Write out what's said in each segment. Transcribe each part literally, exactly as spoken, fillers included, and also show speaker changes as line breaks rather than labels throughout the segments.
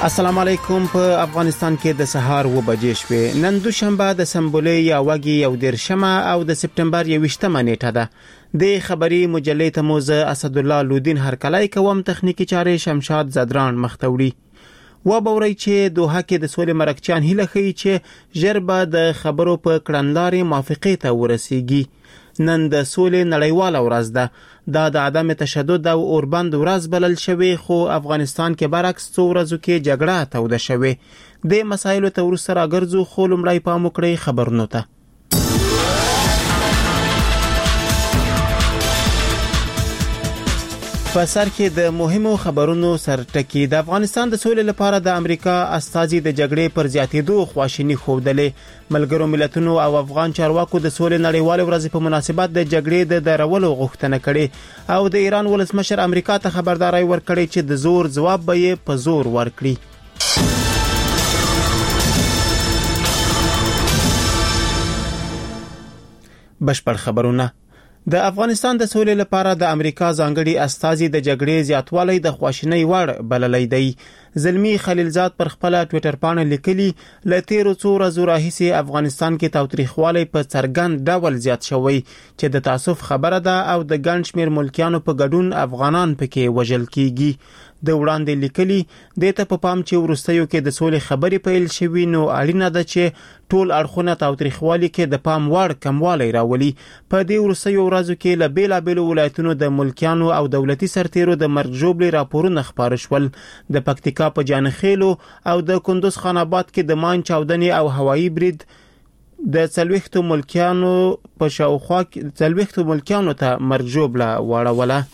السلام علیکم. په افغانستان کې د سهار و بجې شوې. نن دوشنبه د سنبلې یا وګي یو دیرشمه او د سپټمبر یوویشتمه نیټه ده. د خبري مجلې ته موزه اسد الله لودین هرکلای کوم، تخنیکی چارې شمشاد زدران مختوړي. و بوري چې دوحه کې د سولې مرکچان هیله خي چې ژربه د خبرو په کړنلارې موافقه ته ورسیږي. نن د سولې نړیواله ورځ ده. دا د عدم تشدد او اوربند ورځ بلل شوی، خو افغانستان کې برعکس څو ورځو کې جګړه توده شوی. د مسایلو ته ورسره راګرځو، خو لومړی پام وکړئ خبرونو ته. په سر کې د مهمو خبرونو سرټکی. د افغانستان د سولې لپاره د امریکا استازي د جګړې پر زیاتېدو خواشیني ښودلې. ملګرو ملتونو او افغان چارواکو د سولې نړیوال ورځ په مناسبت د جګړې د درولو غوښتنه کړې او د ایران ولسمشر امریکا ته خبرداري ورکړې چې د زور ځواب به یې په زور ورکړي. بشپړ خبرونه. د افغانستان د سولې لپاره د امریکا ځانګړي استازي د جګړې زیاتوالی د خواشینۍ وړ بللی دی. زلمی خلیلزاد پر خپل ټوئیټر باندې لیکلي، ل تیرو څو ورځو راهیسې افغانستان کې تاوتریخوالی په څرګند ډول زیات شوی چې د تاسف خبره ده او د ګڼ شمېر ملکیانو په ګډون افغانان پکې وژل کیږي. د وړاندې لیکلي، د ته په پام چې ورستیو کې د سولې خبرې پیل شوي، نو اړینه ده چې ټول اړخونه تاوتریخوالي کې د پام وړ کموالی راولي. په دې ورستیو ورځو کې له بیلابیلو ولایتونو د ملکیانو او دولتي سرتیرو د مرګ ژوبلې راپورونه خپاره شول. د پکتیکا په جانخیلو او د کندوز خان آباد کې د ماین چاودنې او هوایي برید د څلوېښتو ملکیانو په شاوخوا کې څلوېښتو ملکیانو ته مرګ ژوبله واړوله.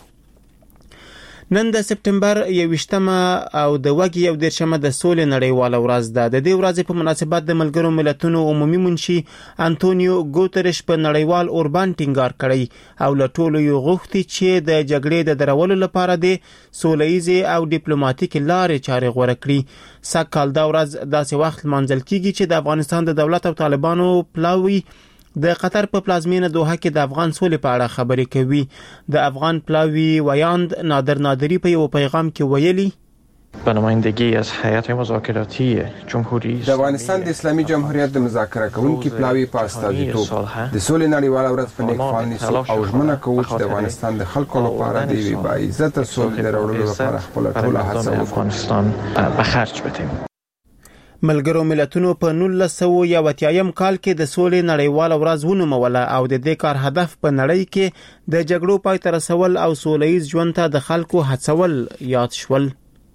نن د سپټمبر یوویشتمه او د وګي یو دیرشمه د سولې نړیواله ورځ ده. د دې ورځې په مناسبت د ملګرو ملتونو عمومي منشي انټونیو ګوتریش په نړیوال اوربان ټینګار کړی او له ټولو یو غوښتي چې د جګړې د درولو لپاره د سولهییزې او ډیپلوماټیک لارې چارې غوره کړي. سږکال دا ورځ داسې وخت لمانځل کیږي چې د افغانستان د دولت او طالبانو پلاوی د قطر په پلازمینه دوحه کې د افغان سولې په اړه خبرې کوي. د افغان پلاوی ویاند نادر نادری په یو پیغام کې ویلي،
به نمایندگی از هیئت مذاکراتی جمهوری
د افغانستان د اسلامي جمهوریت د مذاکره کوونکي پلاوی په استازیتوب د سولې نړیواله ورځ په نیک فال نیسو او ژمنه کوو چې د افغانستان د خلکو لپاره د یوې باعزته سولې د راوړلو لپاره خپله ټوله هڅه وکړو.
افغانستان به خرج بدیم.
ملګرو ملتونو په نولس سوه یو اتیایم کال کې د سولې نړیواله ورځ ونوموله او د دې کار هدف په نړۍ کې د جګړو پای ته رسول او سولهییز ژوند ته د خلکو هڅول یاد شول.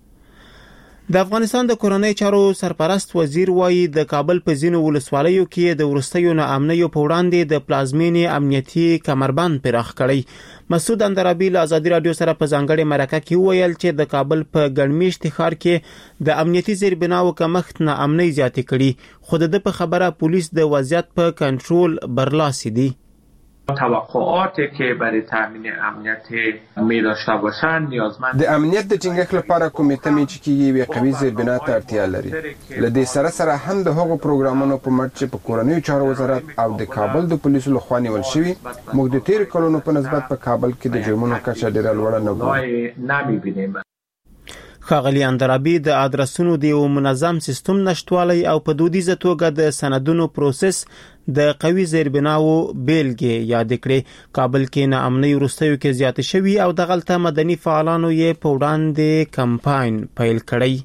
د افغانستان د کورنۍ چارو سرپرست وزیر وایي د کابل په ځینو ولسوالیو کې د ورستیو ناامنیو په وړاندې د پلازمینې امنیتي کمربند پراخ کړی. مسعود اندرابي له ازادي رادیو سره په ځانګړې مرکه کې وویل چې د کابل په ګڼمیشتي ښار کې د امنیتي زیربناو کمښت ناامنۍ زیاتې کړي، خو د په خبره پولیس د وضعیت په کنټرول برلاسي دي.
توقعاتی که برای تامین امنیت می داشته باشند نیازمند
د امنیت د ټینګښت لپاره کومې تمې چې کیږي یوې قوي زیربنا ته اړتیا لري. له دې سره سره هم د هغو پروګرامونو په مټ چې په کورنیو چارو وزارت او د کابل د پولیسو لخوا نیول شوي، موږ د تیرو کلونو په نسبت په کابل کې د جرمونو کچه ډېره لوړه نه ګورو.
ښاغلي اندرابي د ادرسونو د یو منظم سیستم نشټوالی او په دودیزه توګه د سندونو پروسس د قوي زیربناو بیلګې یاد کړې. کابل کې ناامنۍ وروستیو کې زیاته شوي او دغلته مدني فعالانو یې په وړاندې کمپاین پیل کړی.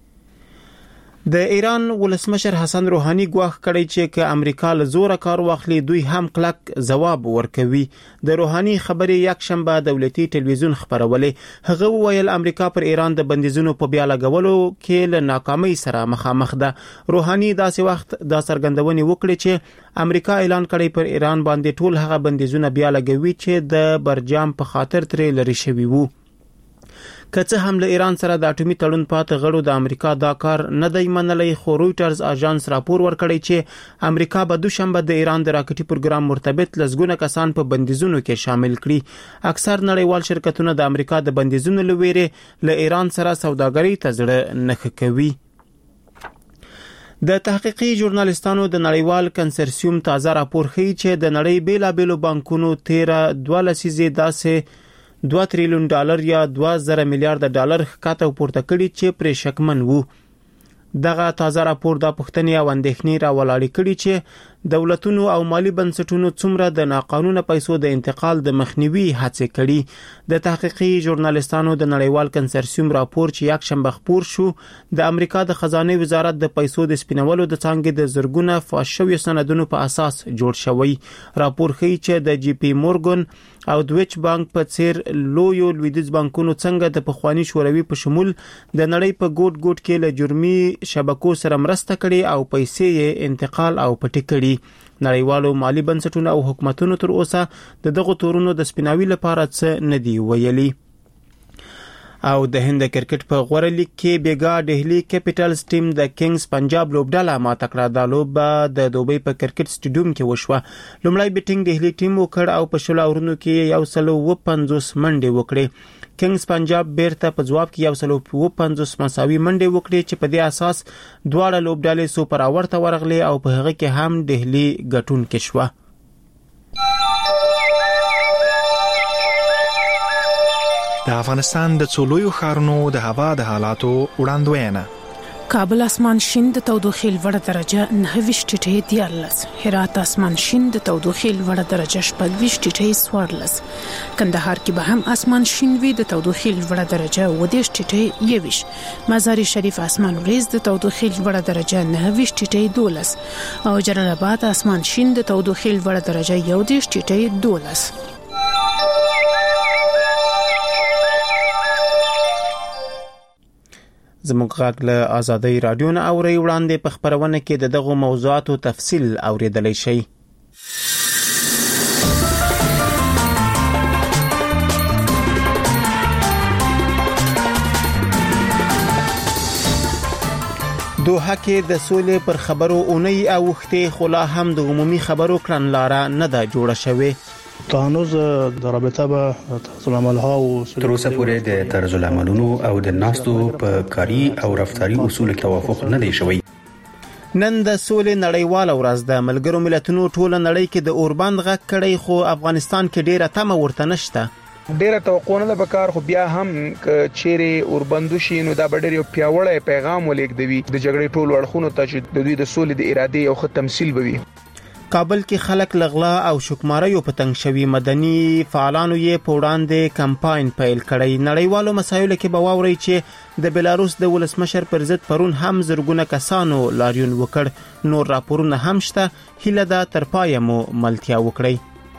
د ایران ولسمشر حسن روحاني ګواښ کړی چې که امریکا له زوره کار واخلي دوی هم کلک ځواب ورکوي. د روحاني خبرې یک شنبه دولتي ټلویزیون خبرولې. هغه وویل امریکا پر ایران د بندیزونو په بیا لګولو کې له ناکامۍ سره مخامخ ده. روحاني داسې وخت دا څرګندونې وکړې چې امریکا اعلان کړی پر ایران باندې ټول هغه بندیزونه بیا لګوي چې د برجام په خاطر ترې لري شوي وو. که څه هم له ایران سره د اټومي تړون پاتې غړو د امریکا دا کار نه دی منلی، خو رویټرز اژانس راپور ورکړی چې امریکا به دوشنبه د ایران د راکټي پروګرام مرتبط لسګونه کسان په بندیزونو کې شامل کړي. اکثر نړیوال شرکتونه د امریکا د بندیزونو له ویرې له ایران سره سوداګرۍ ته زړه نه ښه کوي. د تحقیقي ژورنالستانو د نړیوال کنسرسیوم تازه راپور ښیي چې د نړۍ بیلابیلو بانکونو تیره دوه لسیزې داسې دوه تریلیون ډالر یا دوه زره میلیارډ ډالر ښکته پورته کړي چې پرې شکمن وو. دغه تازه راپور د پښتنې او اندېښنې راولاړې کړي چې دولتونو او مالی بنسټونو څومره د ناقانونه پیسو د انتقال د مخنیوي هڅې کړي. د تحقیقي ژورنالستانو د نړیوال کنسرسیوم راپور چې یک شنبه خپور شو د امریکا د خزانه وزارت د پیسو د سپینولو د څانګې د زرګونه فاش شوی سندونو په اساس جوړ شوی. راپور ښیي چې د جی پی مورګن او دویچ بانک په څیر لویو لویدیز بانکونو څنګه د پخوانی شوروي په شمول د نړۍ په ګوټ ګوټ کې له جرمي شبکو سره مرسته کړي او پیسې یې انتقال او پټ کړي. نړیوالو مالی بنسټونو او حکومتونو تر اوسه د دغه تورونو د سپیناوي لپاره څه نه دی ویلي. او د هند کرکټ په غوړه لیګ کې بیګا دهلی کیپټلز ټیم د کینګز پنجاب لوبډله ماته کړه. د لوبه د دوبۍ په کرکټ سټیډیوم کې وشوه. لومړی بیټینګ دهلی ټیم وکړ او په شل اورونو کې یو سل او پنځوس منډې وکړې. کینګز پنجاب بیرته په جواب کې یو سل او پنځوس مساوي منډې وکړې چې په دې اساس دواړه لوبډلې سوپر اور ته ورغلې او په هغه کې هم دهلی ګټونکې شوه.
د افغانستان د څولویو ښارونو د هوا د حالاتو وړاندوینه.
کابل اسمان شین د تودوخې لوړه درجه نه ویشت ټیټه دیارلس. هرات اسمان شین د تودوخې لوړه درجه شپږ ویشت ټیټه سوارلس. کندهار کې به هم اسمان شین وي د تودوخې لوړه درجه اووه دېرش ټیټه یویشت. مزار شریف اسمان وریځ د تودوخې لوړه درجه نه ویشت ټیټه دولس او جلال آباد اسمان شین د تودوخې لوړه درجه یو دېرش ټیټه دولس.
زموږ غږ له آزادۍ رادیو نه اوري. وړاندې په خبرونه کې د دغه موضوعاتو تفصیل اوریدلای شئ. دوحه کې د سولې پر خبرو اونۍ اوښتې خو لا هم د عمومي خبرو کړنلاره نه ده جوړه شوې.
تانوز د رابطه به طرز العملها او
تر اوسه پورې د طرز العملونو او د ناستو په کاري او رفتاري اصولو کې توافق نه دی شوی.
نن د سولې نړیواله ورځ د ملګرو ملتونو ټوله نړۍ کې د اوربند غږ کړي خو افغانستان کې ډیره تمه ورته نشته.
ډیره توقع نه ده پکار خو بیا هم چیرې اوربندو شي نو دا ډیر یو پیاوړی پیغام ولېږدوي د جګړې ټول اړخونو ته چې د دوی د سولې د ارادې یو ښه تمثيل بوي.
کابل کې خلک لغلا او شکماریو په تنګ شوي مدني فعالانو یې په وړاندې کمپاین پیل کړی. نړیوالو مسایلو کې به واوري چې د بلاروس د ولسمشر پر ضد پرون هم زرګونه کسانو لاریون وکړ. نور راپورونه هم شته. هیله ده تر پایه مو ملتیا وکړئ.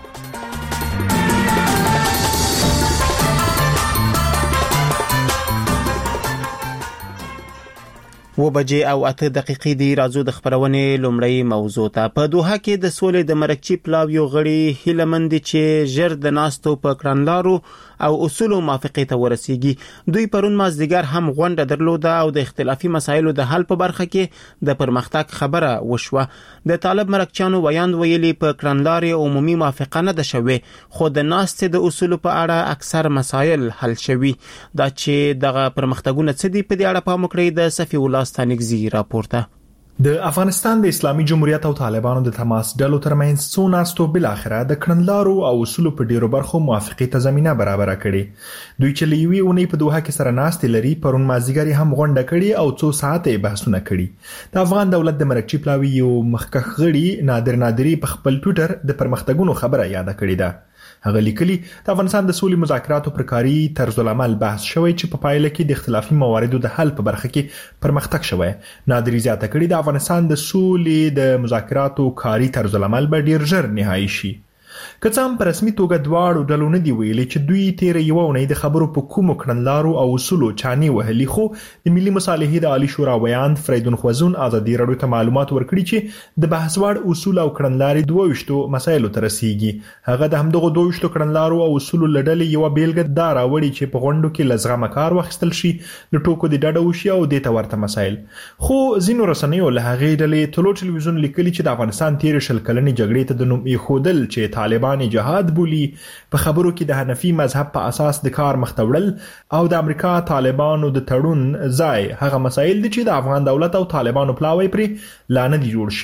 و بجې او اته دقیقې دی. راځو د خبرونې لومړی موضوع ته. په دوحه کې د سولې د مرکچی پلاویو غړي هیله مند چې ژر د ناستو په کړنلارو او اصولو موافقه ته ورسیږي. دوی پرون مازدیګر هم غونډه درلوده او د اختلافي مسایلو د حل په برخه کې د پرمختګ خبره وشوه. د طالب مرکچیانو ویاند ویلي په کړنلارې عمومي موافقه نه ده شوې خو د ناستې د اصولو په اړه اکثر مسایل حل شوي. دا چې دغه پرمختګونه څه دي په دې اړه پام وکړئ. د صفی الله ستانګزي راپورته.
د افغانستان د اسلامي جمهوریت او طالبانو د تماس ډلو ترمنځ څو ناستو بل اخره د کړنلارو او اصولو په ډیرو برخو موافقه ته زمينه برابر کړي. دوی چې لوي اونۍ په دوحه کې سره ناست لري پرون مازیګری هم غونډه کړي او څو ساعته بحثونه کړي. د افغان دولت د مرکچی پلاوی یو مخکخ غړي نادر نادری په خپل ټوئیټر د پرمختګونو خبره یاد کړې ده. هغه لیکلي د افغانستان د سولې مذاکراتو پر کاري طرز العمل بحث شوی چې په پایله کې د اختلافي مواردو د حل په برخه کې پرمختګ شوی. نادری زیاته کړي د افغانستان د سولې د مذاکراتو کاري طرز العمل به ډیر ژر نهایی شي. که څه هم په رسمي توګه دواړو ډلو نه دی ویلي چې دوی تیر یو اونۍ د خبرو په کومو کړنلارو او اصولو چاني وهلي، خو د ملي مصالحې د عالی شورا ویاند فریدون خوازون ازادي راډیو ته معلومات ورکړي چې د بحث وړ اصول او کړنلارې دوه ویشتو مسایلو ته رسیږي. هغه د همدغه دوه ویشتو کړنلارو او اصولو لړلې یو بیلګه دا راوړي چې په غونډو کې لزغه کار واخیستل شي، د ټوکو د ډډه وشي او د تورته مسایل. خو ځینو رسنیو له هغې ډلې ټولو ټلویزیون لیکلي چې د افغانستان تیر شل کلنې جګړې ته د نوم ایښودل چې طالبان جهاد بولی په خبرو کې د حنفي مذهب په اساس د کار مختوړل او د امریکا طالبانو د تړون ځای هغه مسایل دي چې د افغان دولت او طالبانو پلاوی پرې لانه دي جوړ شوي.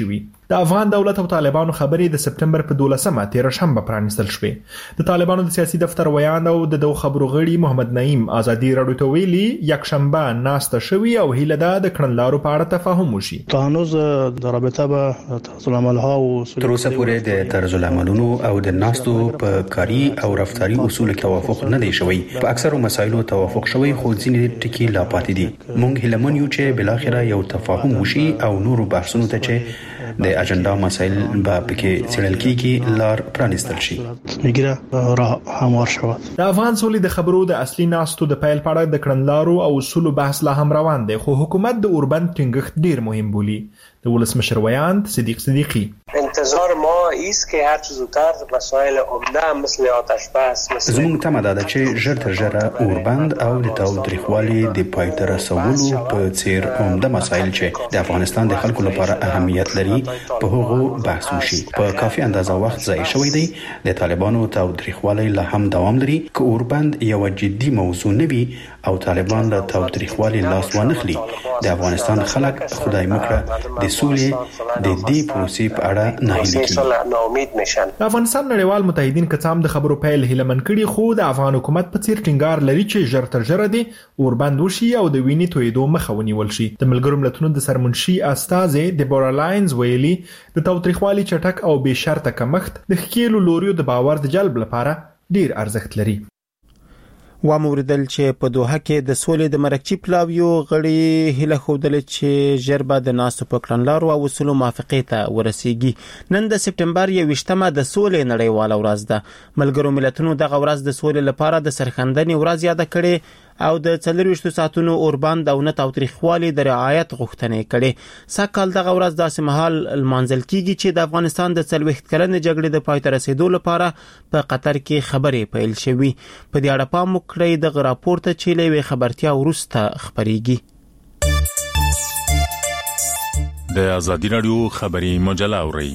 د افغان دولت او طالبانو خبرې د سپټمبر په دولسمه تیر شنبه پرانیستل شوې. د طالبانو د سیاسي دفتر ویان او د دوه خبرو غړي محمد نعیم ازادي راډیو ته ویلي یک شنبه ناسته شوی او هیله ده د کړنلارو په اړه تفاهم وشي.
هنوز د رابطه به طرز العملها او
تر اوسه پورې د طرز العملونو او د ناستو په کاري او رفتاري اصول توافق نه دی شوی. په اکثرو مسایلو توافق شوی خو ځینې ټکي لا پاتې دي. موږ هیله من یو چې بلاخره یو تفاهم وشي او نورو بحثونو ته چې د اجنډا مسایل به پکې څېړل کیږي لار پرانیستل شي.
میګره راه هموار شود.
د افغان سولې د خبرو د اصلي ناستو د پیل پاړه د کړنلارو او اصولو بحث لا هم روان دی، خو حکومت د اوربند ټینګښت ډیر مهم بولي. د ولسمشر ویاند صدیق صدیقی
انتظار ما است که هر چه زودتر مسائل عمده مثل آتش بس مثل
زموږ تمه ده چې ژر تر ژره اوربند او د تاوتریخوالي د پای ته رسولو په څیر عمده مسایل چې د افغانستان د خلکو لپاره اهمیت لري په هغو بحث وشي. په کافي اندازه وخت ضایع شوی دی. د طالبانو تاوتریخوالي لا هم دوام لري. که اوربند یو جدي موضوع نه وي او طالبان له تاوتریخوالي لاس وانخلي، د افغانستان خلک خدای مکړه د سولې د دې پروسې په اړه ناهیلي کیږي.
د افغانستان نړیوال متحدین کڅام د خبرو پیل هیلمن کړي، خو د افغان حکومت په څیر ټینګار لري چې ژر تر ژره دی اوربند وشي او د وینې تویدو مخه ونیول شي. د ملګرو ملتونو د سرمنشي استازي دیبورا لاینز ویلي د تاوتریخوالي چټک او بې شرطه کمښت د ښکېلو لوریو د باور د جلب لپاره ډیر ارزښت لري.
واموردل چې په دوحه کې د سولې د مرکچی پلاویو غړي هله خودل چې ژربا د ناسو په کړنلارو او اصولو موافقه ته ورسیږي. نن د سپټمبر یوویشتمه د سولې نړیواله ورځ ده. ملګرو ملتونو دغه ورځ د سولې لپاره د سرخندنې ورځ یاد کړي او د څلورویشتو ساعتونو اوربند او نه تاوتریخوالي د رعایت غوښتنې کړي. سکهال دغه ورځ داسې مهال المنځل کیږي چې د افغانستان د څلوېښت کلنې جګړې د پای ته رسیدو لپاره په قطر کې خبرې پیل شوې. په دې اړه پام وکړئ دغه راپور ته چې له خبرتیا وروسته خبريږي.
د ازادي راډیو خبري مجله اوري.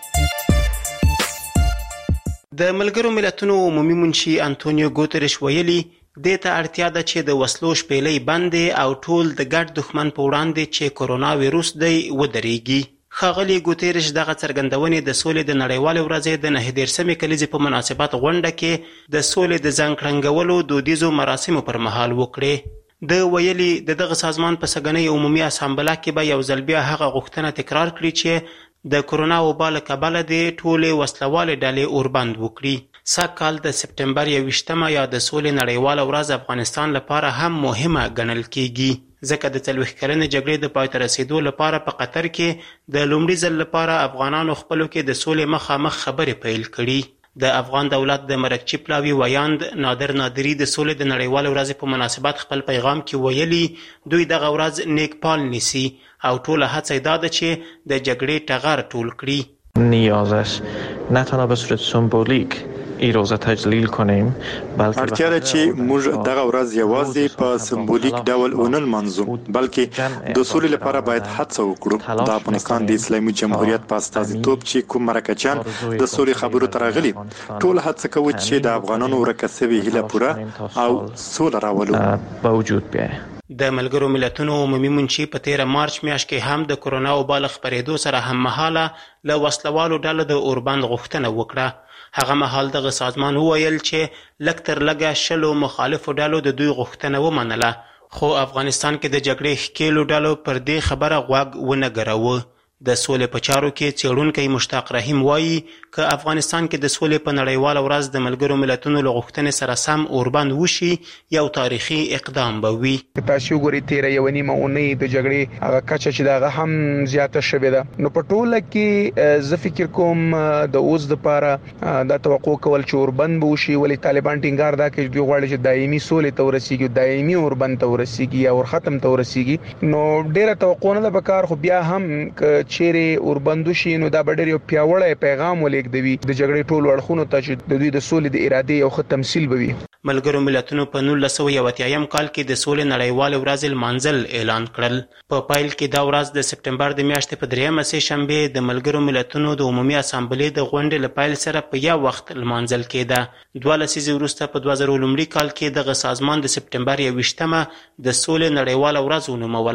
د ملګرو ملتونو عمومي منشي انټونیو ګوتریش ویلي د ته اړتیا ده چې د وسلو شپېلې بندې او ټول د ګډ دښمن په وړاندې چې کرونا وایروس دی ودرېږي. ښاغلي ګوتریش دغه څرګندونې د سولې د نړیوالې ورځې د نهه دېرشمې کلیزې په مناسبت غونډه کې د سولې د زنګ کړنګولو دودیزو مراسمو پر مهال وکړې. د ویلي د دغه سازمان په سګنۍ عمومي اسامبله کې به یو ځل بیا هغه غوښتنه تکرار کړي چې د کرونا وبا له کبله د ټولې وسلوالې ډلې اوربند وکړي. سږکال د سپټمبر یوویشتمه یا د سولې نړیواله ورځ افغانستان لپاره هم مهمه ګڼل کیږي، ځکه د څلوېښت کلنې جګړې د پای ته رسیدو لپاره په قطر کې د لومړي ځل لپاره افغانانو خپلو کې د سولې مخامخ خبرې پیل کړي. د افغان دولت د مرکچی پلاوی ویاند نادر نادری د سولې د نړیوالې ورځې په مناسبت خپل پیغام کې ویلي دوی دغه ورځ نیک پال نیسي او ټوله هڅه یې دا ده چې د جګړې ټغر ټول کړي.
نیاز است نه تنها به صورت سمبولیک این روز تجلیل کنیم بلکه
اړتیا ده چې موږ دغه ورځ یوازې په سمبولیک ډول ونه لمانځو، بلکې د سولې لپاره باید هڅه وکړو. د افغانستان د اسلامي جمهوریت په استازیتوب چې کوم مرکچیان د سولې خبرو ته راغلي، ټول هڅه کوي چې د افغانانو ورکه شوې هیله پوره او سوله راولو
به وجود بیاید.
د ملګرو ملتونو عمومي منشي په تیر مارچ میاشت کې هم د کرونا وبا له خپرېدو سره هم مهاله له وسلوالو ډلو د اوربند غوښتنه وکړه. هغه مهال دغه سازمان وویل چې لږ تر لږه شلو مخالفو ډلو د دوی غوښتنه ومنله، خو افغانستان کې د جګړې ښکېلو ډلو پر دې خبره غوږ ونه ګراوه. د سولې په چارو کې څېړونکی مشتاق رحیم وایي که افغانستان کې د سولې په نړیواله ورځ د ملګرو ملتونو له غوښتنې سره سم اوربند وشي یو تاریخي اقدام به وي.
تاسو ګورئ تیره یوه نیمه اونۍ د جګړې هغه کچه چې دغه هم زیاته شوې ده، نو په ټوله کې زه فکر کوم د اوس دپاره دا توقع کول چې اوربند به وشي، ولې طالبان ټینګار دا کوي چې دوی غواړي چې دایمي سولې ته ورسیږي، دایمي اوربند ته ورسیږي یا ورختم ته ورسیږي. نو ډېره توقع نه ده پکار، خو بیا هم چیرې اوربند وشي نو دا به ډېر یو پیاوړی پیغام ولېږدوي د جګړې ټولو اړخونو ته چې د دوی د سولې د ارادې یو ښه تمثیل به وي.
ملګرو ملتونو په نولس سوه یو اتیایم کال کې د سولې نړیوالې ورځې لمانځل اعلان کړل. په پیل کې دا ورځ د سپټمبر د میاشتې په درېیمه سه شنبې د ملګرو ملتونو د عمومي اسامبلې د غونډې له پیل سره په یو وخت لمانځل کېده. دوه لسیزې وروسته په دوه زره لومړي کال کې دغه سازمان د سپټمبر یوویشتمه د سولې نړیواله ورځ ونوموله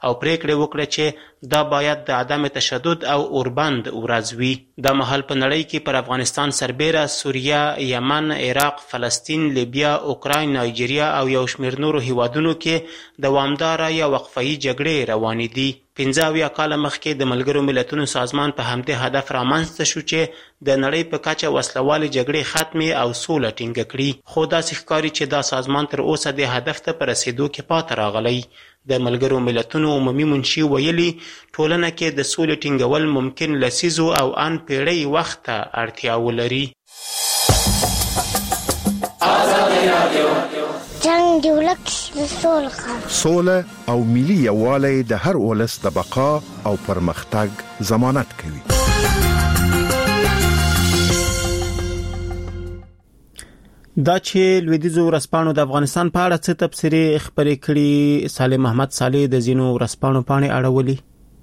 او پریکړه وکړه چې دا باید د عدم تشدد او اوربند ورځ وي. د مهال په نړۍ کې پر افغانستان سربیره سوریه، یمن، عراق، فلسطین، لیبیا، اوکراین، نایجیریا او یو شمېر نورو هیوادونو کې دوامداره یا وقفه‌ای جګړې روانې دي. پنځه اویا کاله مخکې د ملګرو ملتونو سازمان په همدې هدف رامنځته شو چې د نړۍ په کچه وسلوالې جګړې ختمې او سوله ټینګه کړي، خو داسې ښکاري چې دا سازمان تر اوسه د هدف ته په رسېدو کې پاتې راغلی. د ملګرو ملتونو عمومي منشي ویلي ټولنه کې د سولې ټینګول ممکن لسیزو او ان پیړۍ وخت ته اړتیا ولري.
جنگ دی ولک د سوله
سوله او ملي یووالی د هر ولس د بقا او پرمختګ ضمانت کوي.
دا چې لویدیځو ورځپاڼو د افغانستان په اړه څه تبصرې خپرې کړي، صالح محمد صالح د ځینو ورځپاڼو پاڼې اړولي.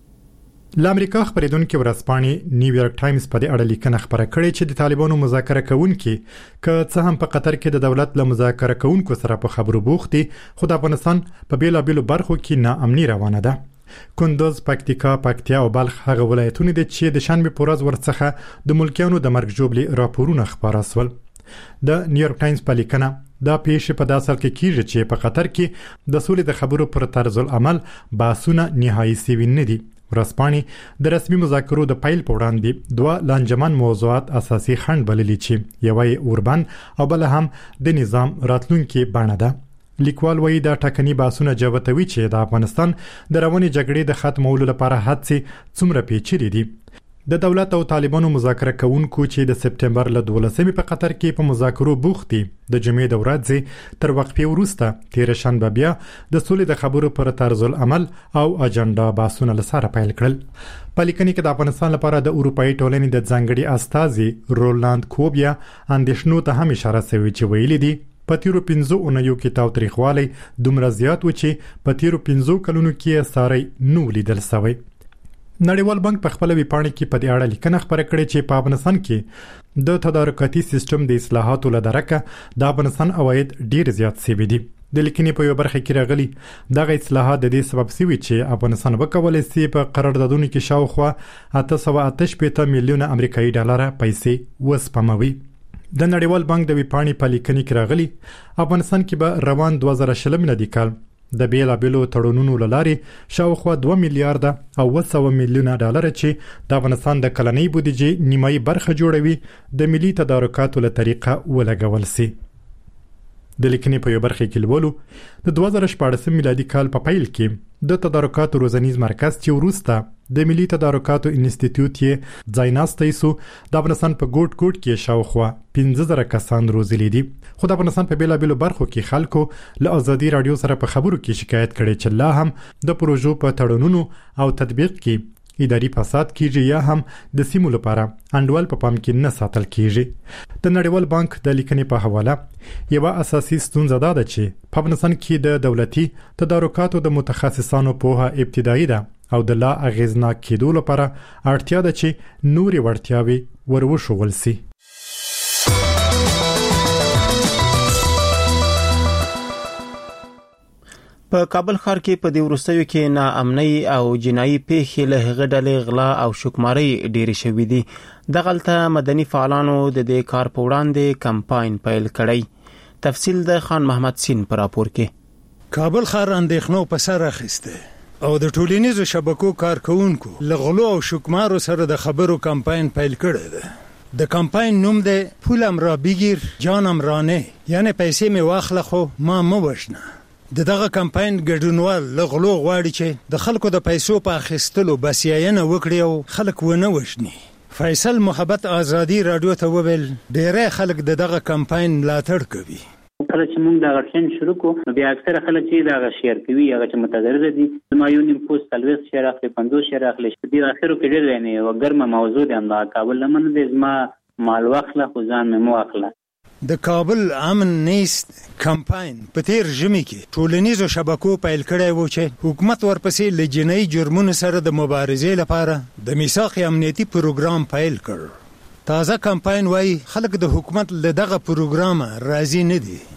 ل امریکا خبرېدونکو ورځپاڼې نیویارک ټایمز په دې اړه لیکنه خبره کړې چې د طالبانو مذاکره کوونکي که څه هم په قطر کې د دولت له مذاکره کوونکو سره په خبرو بوخت دي، خو د افغانستان په بیلابیلو برخو کې ناامني روانه ده. کندوز، پکتیکا، پکتیا او بلخ هغه ولایتونه دي چې د شنبه په ورځ ورڅخه د ملکیانو د مرګ جوړې راپورونه خبره سول. د نیویارک ټایمز په لیکنه دا پیښه په داسې کې کیږي چې په قطر کې د سولې د خبرو پر طرز العمل باسونه نهایي سوي نه دي. ورځپاڼې د رسمي مذاکرو د پیل په وړاندې دوه لانجمن موضوعات اساسي خنډ بللي چې یو یې اوربان او بل هم د نظام راتلونکي بڼه ده. لیکوال وایي دا ټاکنی باسونه جوتوي چې د افغانستان د رواني جګړې د ختمولو لپاره هڅې څومره پیچلې دي. د دولت او طالبانو مذاکره کوونکو چې د سپټمبر له دولسمې په قطر کې په مذاکرو بوخت دي، د جمعې د ورځې تر وقفې وروسته تیر شنبه بیا د سولې د خبرو پر طرز العمل او اجنډا باسونه لساره پیل کړل. په لیکنه کې د افغانستان لپاره د اروپאי ټولنې د ځانګړي استازي رولاند کوبیا اندېښنو ته هم اشاره شوې چې ویلي دي په تیرو پنځو اونیو کې تاوتریخوالی دومره زیات و چې په تیرو پنځو کلونو کې ساري نو لیدل شوی. نړیوال بانک په خپل ویبپاڼه کې په دې اړه لیکنه خبره کړې چې په افغانستان کې د تدارکاتي سیستم د اصلاحاتو لدرکه د افغانستان عواید ډیر زیات شوي دي. د لیکنې په یو برخه کې راغلي دغه اصلاحات د دې سبب شوي چې افغانستان وکولای شي په قراردادونو کې شاوخوا اته سوه اته شپېته میلیونه امریکایي ډالر پیسې وسپموي. د نړیوال بانک د ویبپاڼې په لیکنه کې راغلي افغانستان کې به روان دوه زره شل میلادي کال د بیلابیلو تړونونو لارې شاوخوا دوه میلیارډ او اوه سوه میلیونه ډالر چې د افغانستان د کلنۍ بودیجې نیمایي برخه جوړوي د ملي تدارکاتو له طریقه ولګول شي. د لیکنې په یو برخه کې لولو د دوه زره شپاړسم میلادي کال په پیل کې د تدارکاتو روزنیز مرکز چې وروسته د ملي تدارکاتو انسټیټیوټ یې ځایناستی سو د افغانستان په ګوټ ګوټ کې شاوخوا پنځه زره کسان روزلي دي. خو د افغانستان په بیلابیلو برخو کې خلکو له ازادي رادیو سره په خبرو کې شکایت کړي چې لا هم د پروژو په تړونونو او تطبیق کې اداري فساد کیږي یا هم د سیمو لپاره انډول په پام کې نه ساتل کیږي. د نړیوال بانک د لیکنې په حواله یو اساسي ستونزه ده چې په افغانستان کې د دولتي تدارکاتو د متخصصانو پوهه ابتدایي ده او د لا اغیزناک کېدو لپاره اړتیا ده چې نوري وړتیاوي وروښول شي.
په کابل ښار کې په دې وروستیو کې ناامنۍ او جنایي پیښې له هغه ډلې غلا او شکمارۍ ډېرې شوې دي. دغلته مدني فعالانو د دې کار په وړاندې کمپاین پیل کړی. تفصیل د خان محمد سین پر راپور کې.
کابل ښار اندېښنو په سر اخیسته او د ټولنیزو شبکو کارکونکو له غلو او شکمارو سره د خبرو کمپاین پیل کړی دی. د کمپاین نوم دی پولم را بگیر جانم را نه، یعنی پیسې مې واخله خو ما مه وژنه. د دغه کمپاین ګډونوال له غلو غواړي چې د خلکو د پیسو په اخیستلو بسیاینه وکړي او خلک ونه وژني. فیصل محبت آزادي رادیو ته وویل ډېری خلک د دغه کمپاین ملاتړ کوي.
کله چې موږ دا غشن شروع کوو بیا اکثر خلک چې دا شیر کوي هغه چې متضرر دي زما یو نیم پوسټ ثلاث شیر اخلي پنځوس شیر اخلي دې اخرو کې ډېر نه یو ګرمه موضوع ده هم کابل لمن دې زما مال واخله خو ځان مې مو واخله.
د کابل امن نیست کمپاین په تیر ژمي کې ټولنیزو شبکو پیل کړی و چې حکومت ورپسې له جنایي جرمونو سره د مبارزې لپاره د میثاق امنیتي پروګرام پیل کړ. تازه کمپاین وایي خلک د حکومت له دغه پروګرام راضي نه دي.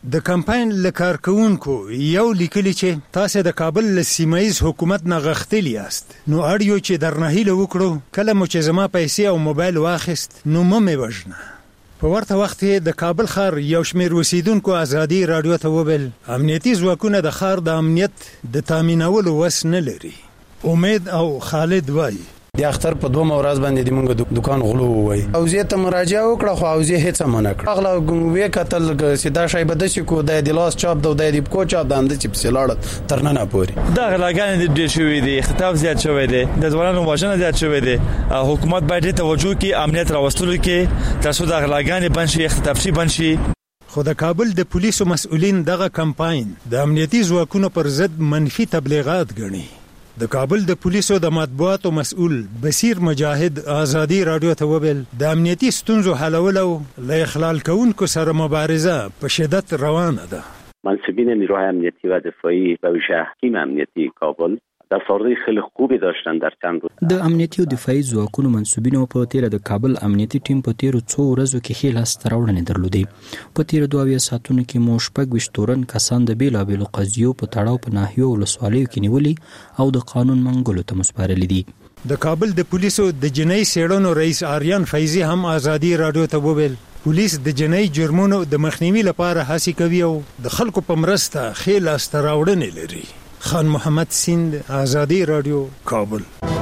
د کمپاین لکارکونکو یو لیکلی چې تاسو د کابل له سیمایي حکومت نه غختلی یاست نو اړیو چې درنهیله وکړو کله مو چې زما پیسې او موبایل واخیست نو مې وژنه. په ورته وخت د کابل ښار یو شمېر اوسیدونکو ازادي راډیو ته وویل امنیتي ځواکونه د ښار د امنیت د تامینولو وس نه لري. امید او خالد وایي
د اختر په دوه ورځ باندې د موږ دکان غلو وای او زه ته مراجعه وکړه خو او زه هیڅ منع کړ اغلا وې کتل سیدا شای بده شي کو د لاس چاپ د د کو چاپ د اند چې پسلاړ ترنه پوري
دا غلاګان د ډیر شوې دي خطاب زیات شوې دي د ځوانانو واژنه زیات شوې دي حکومت باید توجه کوي امنیت راوستلو کې تاسو د غلاګان بنشي خطاب شي بنشي.
خو د کابل د پولیسو مسؤلین دغه کمپاین د امنیتي ځواکونو پر ضد منفي تبلیغات ګڼي. د کابل د پولیسو د مطبوعاتو مسؤل بصیر مجاهد ازادي راډیو ته وویل د امنیتي ستونزو حلول او له اخلال کوونکو سره مبارزه په شدت روانه ده.
منصبین نیروهای امنیتی و دفاعی و ویژه تیم امنیتی کابل دستاوردهای خیلی خوبی داشتن در چند روز.
د امنیتي او دفاعي ځواکونو منسوبینو په تیر د کابل امنیتي ټیم په تیر څو ورځو کې خېل هستراوړنې درلودې. په تیر دوه ساعتونو کې مو شپږ ویشت تورن کسان د بیلابېلو قضیو په تړاو په ناحیو ولسوالیو کې نیولي او د قانون منګولو ته مسپارلي دي.
د کابل د پولیسو د جنایي څېړنو رئیس آریان فیضي هم ازادي راډیو ته وویل پولیس د جنایي جرمونو د مخنیوي لپاره هڅې کوي او د خلکو په مرسته خېل هستراوړنې لري. خان محمد سیند ازادي راډیو کابل.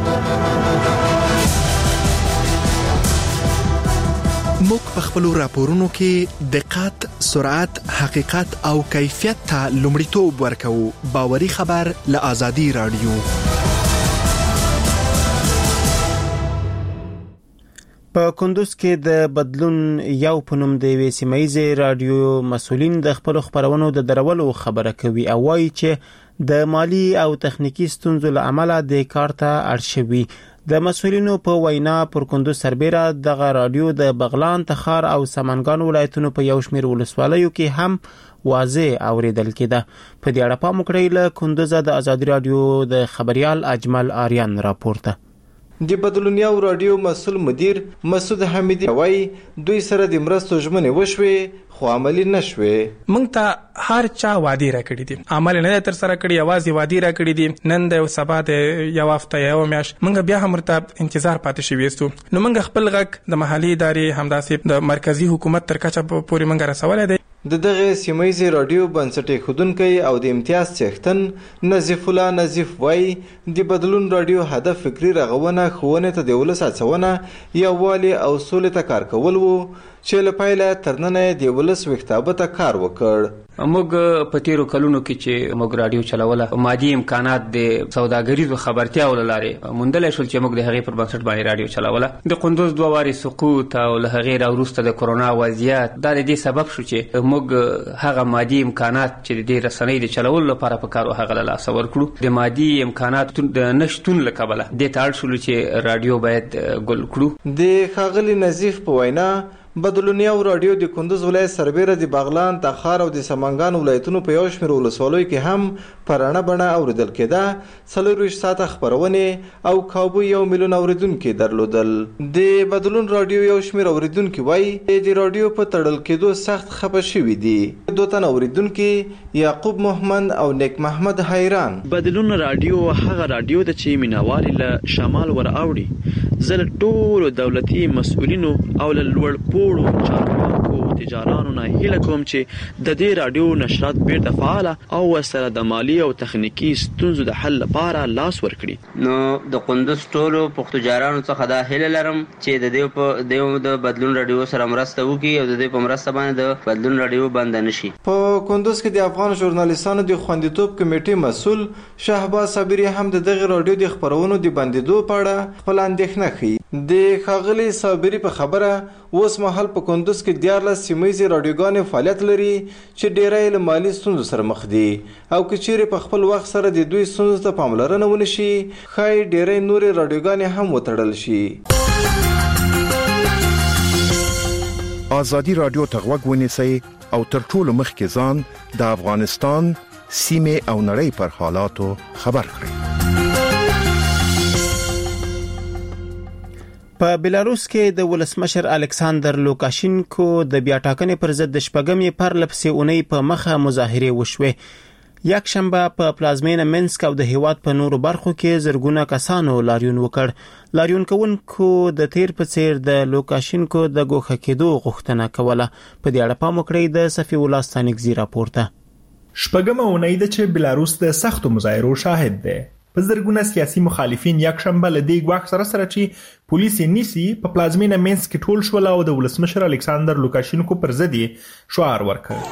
موږ په خپل راپورونو کې دقت، سرعت، حقیقت او کیفیت ته لومړیتوب ورکوو. باوري خبر له ازادي راډیو.
په کندوز کې د بدلون یو پنوم د وی سیمایي رادیو مسولین د خپل خبرونو د درولو خبره کوي او وايي چې د مالی او تخنیکی ستونزو له امله د کار ته اړ شوی. د مسولینو په وینا پر کندوز سربېره دغه رادیو د بغلان، تخار او سمنګان ولایتونو په یو شمېر ولسوالیو کې هم واضح اوریدل کېده. په دې اړه پام وکړئ. له کندوز د ازادي رادیو د خبريال اجمل آریان راپورته.
د بدلونیاو رادیو مسؤل مدیر مسعود حمیدی وایي دوی سره د مرستو ژمنې وشوې خو عملی نشوې.
مونږ ته هر چا وعده راکړي دي، عمل نه تر سره کړی، یوازې وعده راکړي دي. نن د سبا د یو هفته یو میاشت مونږ بیا هم ورته انتظار پاتې شوی یو. نو مونږ خپل غږ د محلي ادارې همداسې د مرکزی حکومت تر کچه پورې مونږ رسولای دی.
د دغه سیمایي رادیو بنسټ خودونکي او د امتیاز څښتن نظیف الله نظیف وای د بدلون رادیو هدف فکری رغونه خوونه ته د ولس هڅونه یووالي او سولې ته کار کول وو چې له پایله ترننه د ولس وختابه ته کار وکړ.
موږ په تیرو کلونو کې چې موږ رادیو چلوله مادي امکانات د سوداګریزو خبرتیاو لاره موندل شول چې موږ د هغې پر بنسټ باندې رادیو چلوله. د قندوز دوه واري سقوط او له هغې راوروسته د کرونا وضعیت دا د دې سبب شو چې موږ هغه مادي امکانات چې د رسنۍ د چلولو لپاره په کار هغه له لاسه ورکړو. د مادي امکاناتو د نشتون له کبله دې ته اړ شولو چې رادیو باید ګل کړو.
د ښاغلي نظیف په وینا بدلونیو رادیو د کندوز ولایت سربېره د بغلان، تخار او د سمنګان ولایتونو په یو شمېر ولسوالیو کې هم په رڼه بڼه اوریدل کېده. څلور ویشت ساعته خپرونې او کابو یو میلیون اوریدونکي درلودل. د بدلون رادیو یو شمېر اوریدونکي وایي د رادیو په تړل کېدو سخت خفه شوي دي. دوه تنه اوریدونکي یعقوب محمد او نیک محمد حیران
بدلون رادیو هغه رادیو ده چې مینوال له شمال ور اوړي. زه له ټولو دولتي مسؤلینو او له لوړ پوړو چارواکو تجارانو نه هیله کوم چې د دې رادیو نشرات بیرته فعاله او سره د مالی او تخنیکی ستونزو د حل لپاره لاس ورکړي.
نو د قندوز ټولو پښتو جارانو څخه دا هیله لرم چې د دې په دیو د بدلون رادیو سره مرسته وکړي او د دې په مرسته باندې د بدلون رادیو بند نشي.
په کندوز کې د افغان ژورنالیستانو د خوندیتوب کمیټې مسؤل شهباز صابری هم د دغه رادیو د خبرونو د بندیدو په اړه خپل اندېښنه ښيي. د ښاغلي صابری په خبره اوس مهال په کندوز کې دیارلس سیمایي رادیوګانې فعالیت لري چې ډېری له مالي ستونزو سره مخ دي او که چیرې په خپل وخت سره د دوی ستونزو ته پاملرنه ونه شي ښایي ډېری نورې رادیوګانې هم وتړل شي.
ازادي رادیو ته غوږ ونیسئ او تر ټولو مخکې ځان د افغانستان سیمې او نړۍ پر حالاتو خبر کړئ.
په بلاروس کې د ولسمشر الکساندر لوکاشینکو د بیا ټاکنې پر ضد د شپږمې پرلپسې اونۍ په مخه مظاهرې وشوې. یک شنبه په پلازمینه منسک او د هیواد په نورو برخو کې زرګونه کسانو لاریون وکړ. لاریون کوونکو د تیر په څیر د لوکاشینکو د ګوښه کېدو غوښتنه کوله. په دې اړه پام وکړئ د صفي الله ستانکزي راپورته.
شپږمه اونۍ ده چې بلاروس د سختو مظاهرو شاهد دی. په زرګونه سیاسي مخالفین یک شنبه له دې ګواښ سره سره چې پولیس یې نیسي په پلازمینه منسک کې ټول شول او د ولسمشر الکساندر لوکاشینکو پر ضد یې شعار ورکړ.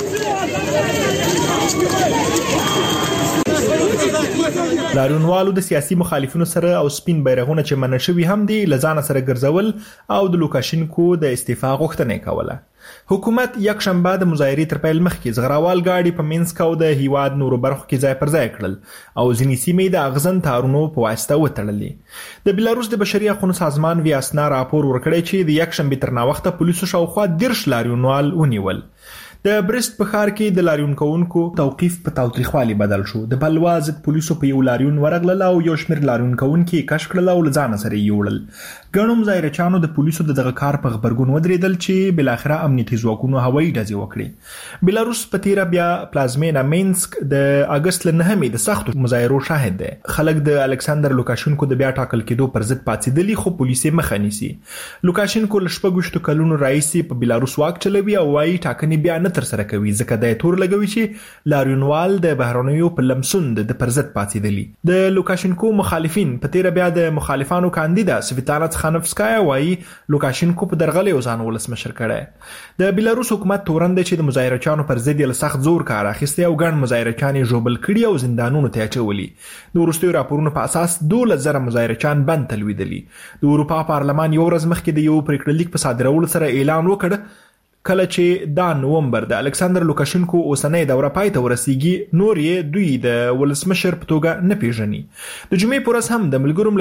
لاریونوالو د سیاسي مخالفینو سره او سپین بیرغونه چې منع شوي هم دي له ځانه سره ګرځول او د لوکاشینکو د استعفا غوښتنه کوله. حکومت یک شنبه د مظاهرې تر پیل مخکې زغراوال گاډي په منسک او د هیواد نورو برخو کې ځای پر ځای کړل او ځینې سیمې د اغزن تارونو په واسطه وتړلې. د بلاروس د بشري حقوقو سازمان ویاسنا راپور ورکړی چې د یک شنبه تر ناوخته پولیسو شاوخوا دیرش لاریونوال ونیول. د برست په ښار کې د لاریون کوونکو توقیف په تاوتریخوالي بدل شو. د بلوا ضد پولیسو په یو لاریون ورغلل او یو شمېر لاریون کوونکي کش کړل او له ځانه سره یې یوړل. ګڼو مظاهرچیانو د پولیسو د دغه کار په غبرګون ودرېدل چې بالاخره امنیتي ځواکونو هوایي ډزې وکړې. بلاروس په تیره بیا پلازمینه منسک د اګست له نهمې د سختو مظاهرو شاهد دی. خلک د الکساندر لوکاشینکو د بیا ټاکل کېدو پر ضد پاڅېدلي خو پولیس یې مخه نیسي. لوکاشینکو له شپږ کلونو راهیسې په بلاروس واک چلوي او وايي ټاکنې بیا نه تر سره کوي ځکه د تور لګوي چې لاریونوال د بهرنیو په لمسون د پرزت پاتېدلی. د لوکاشینکو مخالفین په تیر بیا د مخالفانو کاندیدا سویتانا تخانوفسکایا وايي لوکاشینکو په درغلې ځان ولسمشر کړي. د بلاروس حکومت تورن دی چې د مظاهرچیانو پر ضد یې سخت زور کار اخیستی او ګڼ مظاهرچیان یې ژوبل کړي او زندانونو ته اچولي. د وروستیو راپورونو په اساس دولس زره مظاهرچیان بند تلویدلي. د اروپا پارلمان یو ورځ مخکې د یو پریکړه لیک په صادرولو سره اعلان وکړ کله چې دا نومبر د الکساندر لوکاشینکو اوسنۍ دوره پای ته ورسیږي نور یې دوی د ولسمشر په توګه نه پیژني. د جمعې پر ورځ هم د ملګرو